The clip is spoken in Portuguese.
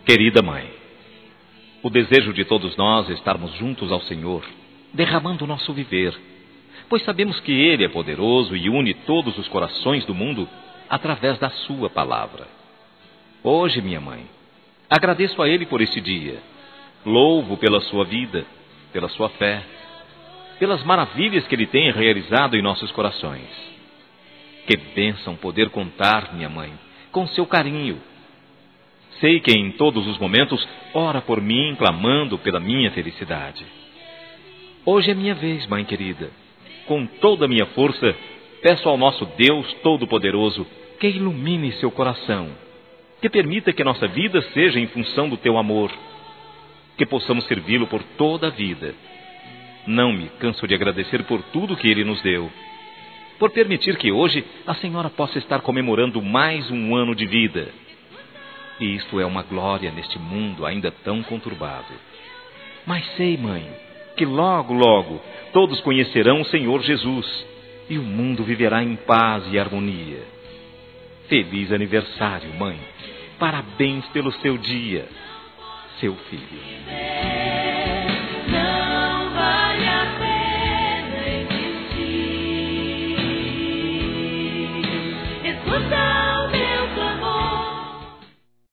Querida mãe, o desejo de todos nós é estarmos juntos ao Senhor, derramando o nosso viver, pois sabemos que Ele é poderoso e une todos os corações do mundo através da sua palavra. Hoje, minha mãe, agradeço a Ele por este dia, louvo pela sua vida, pela sua fé, pelas maravilhas que Ele tem realizado em nossos corações. Que bênção poder contar, minha mãe, com seu carinho. Sei que em todos os momentos ora por mim, clamando pela minha felicidade. Hoje é minha vez, mãe querida. Com toda a minha força, peço ao nosso Deus Todo-Poderoso que ilumine seu coração, que permita que nossa vida seja em função do teu amor, que possamos servi-lo por toda a vida. Não me canso de agradecer por tudo que Ele nos deu, por permitir que hoje a senhora possa estar comemorando mais um ano de vida. E isto é uma glória neste mundo ainda tão conturbado. Mas sei, mãe, que logo, logo, todos conhecerão o Senhor Jesus, e o mundo viverá em paz e harmonia. Feliz aniversário, mãe. Parabéns pelo seu dia, seu filho.